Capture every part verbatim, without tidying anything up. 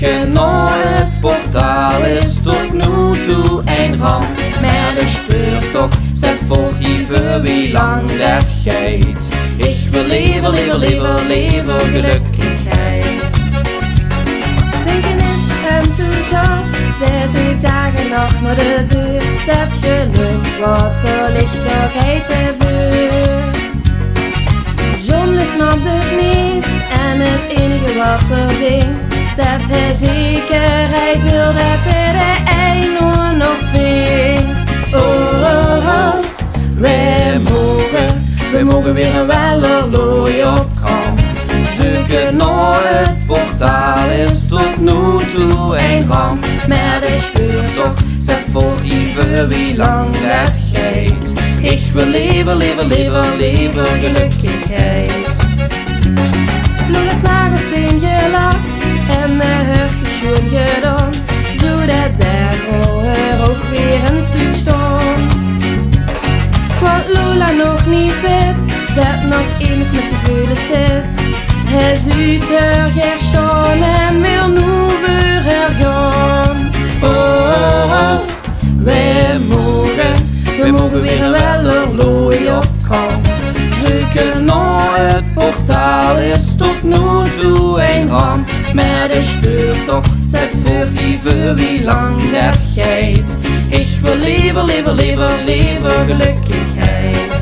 Zoeken naar het portaal is tot nu toe een ramp. Maar de speurtocht zet voortgeven wie lang dat gaat. Ik wil leven, leven, leven, leven, gelukkigheid. Denken is enthousiast, deze dagen nog naar de deur. Dat geluk wat er ligt toch heet en vuur. De zon snapt het niet en het enige wat er denkt, dat hij zekerheid wil dat hij de einde nog vindt. Oh, oh, oh, wij mogen, wij mogen weer een wellerlooi op gang. Zoeken naar het portaal is tot nu toe een ramp. Maar de speurtocht zet voor even wie lang dat gaat. Ik wil leven, leven, leven, leven, gelukkigheid. Vloeren slagers in je lach en de hurkjes schoon gedaan, zodat daar er ook weer een zuid stond. Wat Lola nog niet weet, dat nog eens met gevoelens zit. Hij ziet er gestaan en wil nu weer gaan. Oh, oh, oh, wij mogen, wij mogen weer een wellerlooi op gang. Zoeken naar het portaal is tot nu toe een ramp. Maar de speurtocht zet voor even wie lang dat gaat. Ik wil leven, leven, leven, leven, gelukkigheid.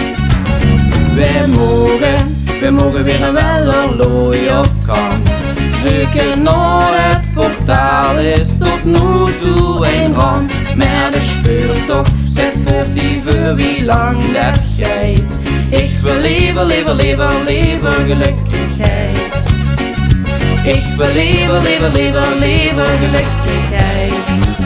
Wij mogen, wij mogen weer een wellerlooi op gang. Zoeken naar het portaal is tot nu toe een ramp. Maar de speurtocht zet voor even wie lang dat gaat. Ik wil leven, leven, leven, leven, gelukkigheid. Ik wil leven, leven, leven, leven, gelukkigheid.